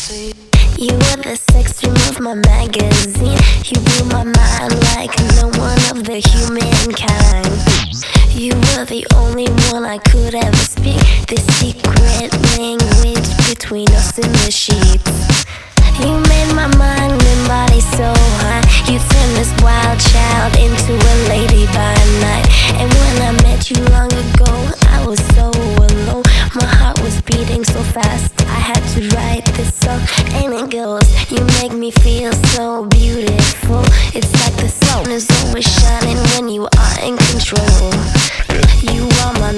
You were the sex dream of my magazine. You blew my mind like no one of the humankind. You were the only one I could ever speak. The secret language between us in the sheets. You made my mind and body so high. You turned this wild child into a lady by night. And when I met you long ago, I was so alone. My heart was beating so fast, I had to write this song. And it goes, you make me feel so beautiful. It's like the sun is always shining when you are in control. You are my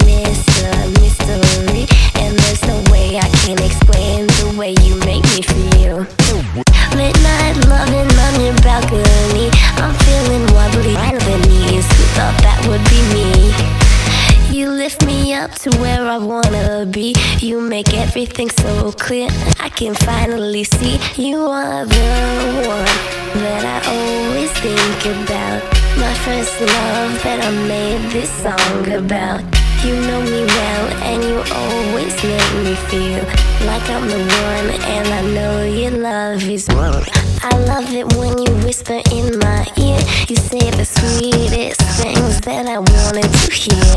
mystery, and there's no way I can explain the way you make me feel. Late night loving on your balcony, I'm feeling wobbly on the knees. Who thought that would be me? You lift me up to where I wanna be. You make everything so clear, I can finally see. You are the one that I always think about. My first love that I made this song about. You know me well and you always make me feel like I'm the one, and I know your love is one. I love it when you whisper in my ear. You say the sweetest things that I wanted to hear.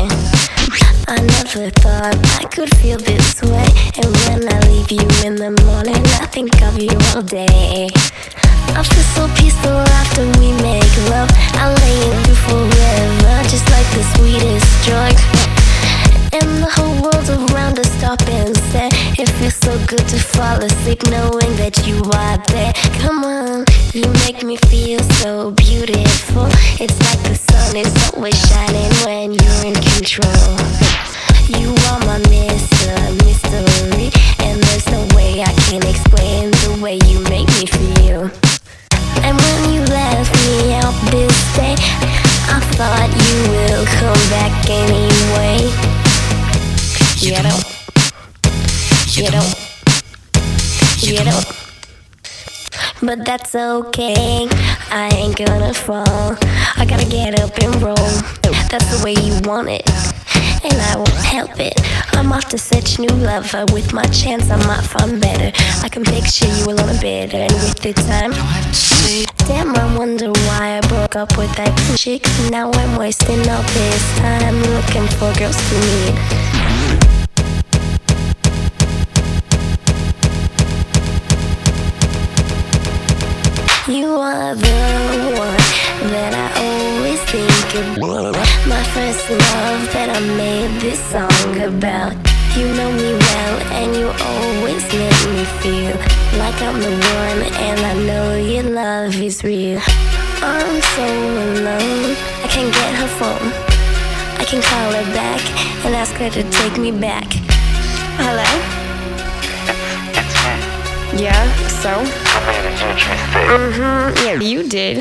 I never thought I could feel this way, and when I leave you in the morning, I think of you all day. I feel so peaceful after we make love. I lay in you forever, just like the sweetest drug. And the whole world around us stop and stare. It feels so good to fall asleep knowing that you are there. Come on, you make me feel so beautiful. It's like the sun is always shining when you're in control. You are my mystery, and there's no way I can explain the way you make me feel. And when you left me out this day, I thought you will come back anyway. You don't. But that's okay, I ain't gonna fall. I gotta get up and roll. That's the way you want it, and I won't help it. I'm off to search new lover. With my chance I might find better. I can picture you alone and better, and with the time, damn, I wonder why I broke up with that chick. Now I'm wasting all this time looking for girls to meet. You are the one that I always think about. My first love that I made this song about. You know me well and you always make me feel like I'm the one, and I know your love is real. I'm so alone, I can't get her phone. I can call her back and ask her to take me back. Hello? It's me. Yeah, so? I made a huge mistake. Yeah, you did.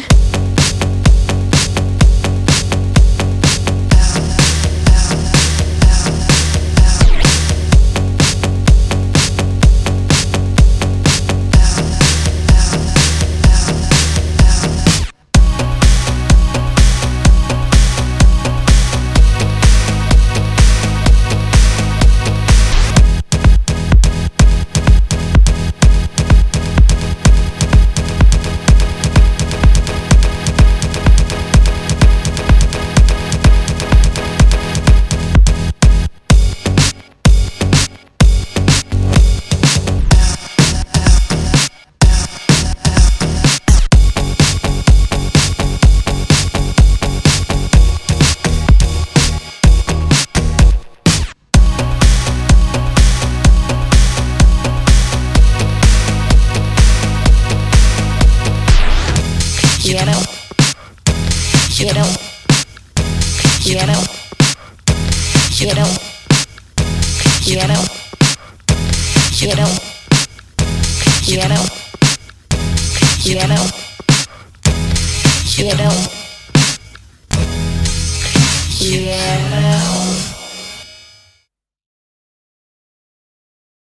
You don't.